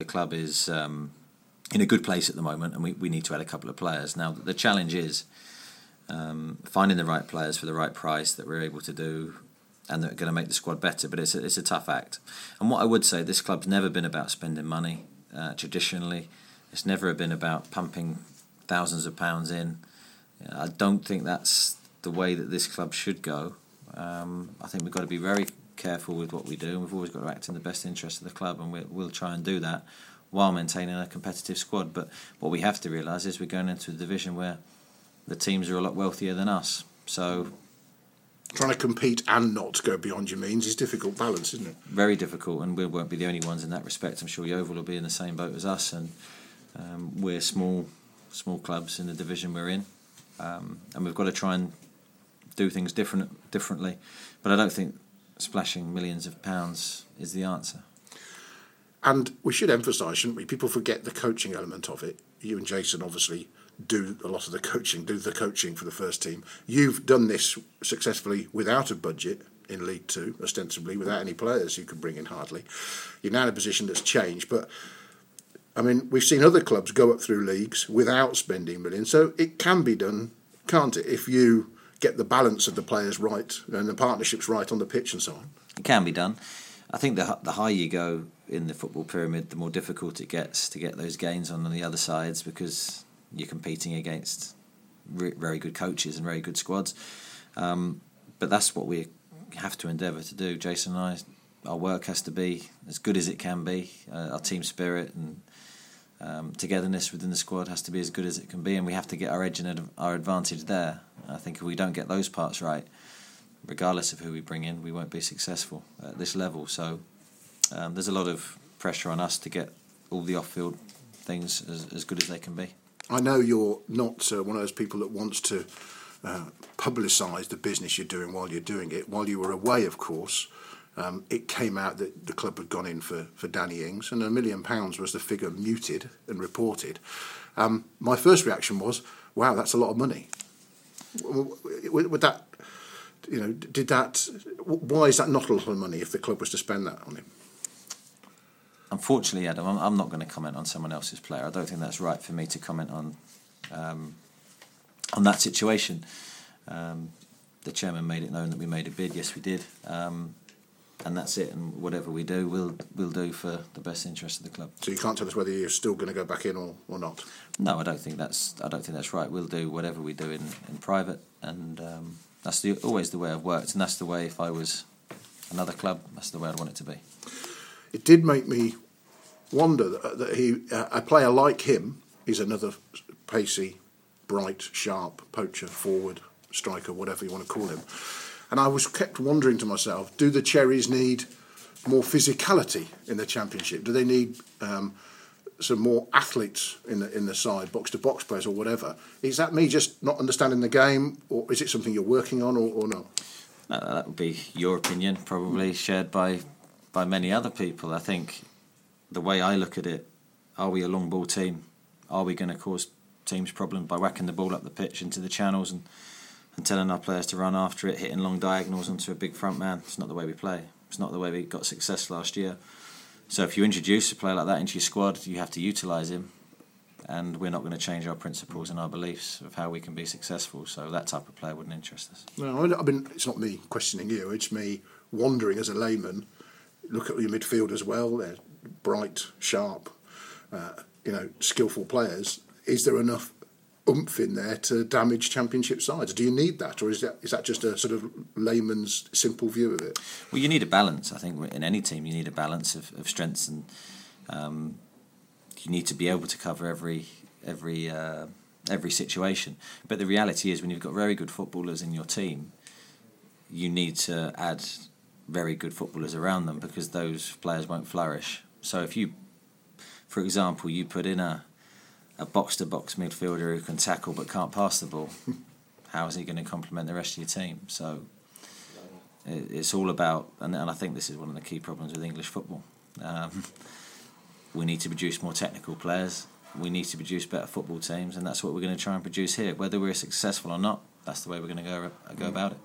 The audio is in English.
The club is in a good place at the moment, and we need to add a couple of players. Now, the challenge is finding the right players for the right price that we're able to do, and that are going to make the squad better. But it's a tough act. And what I would say, this club's never been about spending money. Traditionally, it's never been about pumping thousands of pounds in. I don't think that's the way that this club should go. I think we've got to be very careful with what we do, and we've always got to act in the best interest of the club, and we'll try and do that while maintaining a competitive squad. But what we have to realise is we're going into a division where the teams are a lot wealthier than us. So trying to compete and not go beyond your means is a difficult balance, isn't it? Very difficult, and we won't be the only ones in that respect. I'm sure Yeovil will be in the same boat as us, and we're small clubs in the division we're in, and we've got to try and do things differently. But I don't think splashing millions of pounds is the answer. And we should emphasise, shouldn't we? People forget the coaching element of it. You and Jason obviously do a lot of the coaching for the first team. You've done this successfully without a budget in League Two, ostensibly, without any players you could bring in hardly. You're now in a position that's changed, but I mean, we've seen other clubs go up through leagues without spending millions, so it can be done, can't it, if you get the balance of the players right and the partnerships right on the pitch and so on? It can be done. I think the higher you go in the football pyramid, the more difficult it gets to get those gains on the other sides, because you're competing against very good coaches and very good squads. But that's what we have to endeavour to do. Jason and I, our work has to be as good as it can be. Our team spirit and togetherness within the squad has to be as good as it can be, and we have to get our edge and our advantage there. I think if we don't get those parts right, regardless of who we bring in, we won't be successful at this level. So there's a lot of pressure on us to get all the off-field things as good as they can be. I know you're not one of those people that wants to publicise the business you're doing while you're doing it. While you were away, of course, it came out that the club had gone in for Danny Ings, and £1 million was the figure muted and reported. My first reaction was, wow, that's a lot of money. Would that, why is that not a lot of money if the club was to spend that on him? Unfortunately, Adam, I'm not going to comment on someone else's player. I don't think that's right for me to comment on that situation. The chairman made it known that we made a bid. Yes, we did, and that's it. And whatever we do, we'll do for the best interest of the club. So you can't tell us whether you're still going to go back in or not? No, I don't think that's right. We'll do whatever we do in private, and that's always the way I've worked, and that's the way, if I was another club, that's the way I'd want it to be. It did make me wonder that a player like him is another pacey, bright, sharp poacher, forward, striker, whatever you want to call him. And I was kept wondering to myself, do the Cherries need more physicality in the Championship? Do they need some more athletes in the side, box-to-box players or whatever? Is that me just not understanding the game, or is it something you're working on or not? No, that would be your opinion, probably shared by many other people. I think the way I look at it, are we a long ball team? Are we going to cause teams problems by whacking the ball up the pitch into the channels and telling our players to run after it, hitting long diagonals onto a big front man? It's not the way we play. It's not the way we got success last year. So if you introduce a player like that into your squad, you have to utilise him, and we're not going to change our principles and our beliefs of how we can be successful. So that type of player wouldn't interest us. No, I mean, it's not me questioning you, it's me wondering as a layman. Look at your midfield as well. They're bright, sharp, skillful players. Is there enough oomph in there to damage Championship sides? Do you need that, or is that just a sort of layman's simple view of it? Well, you need a balance. I think in any team you need a balance of strengths, and you need to be able to cover every situation. But the reality is, when you've got very good footballers in your team, you need to add very good footballers around them, because those players won't flourish. So if you, for example, you put in a box-to-box midfielder who can tackle but can't pass the ball, how is he going to complement the rest of your team? So it's all about, and I think this is one of the key problems with English football. We need to produce more technical players. We need to produce better football teams, and that's what we're going to try and produce here. Whether we're successful or not, that's the way we're going to go about it.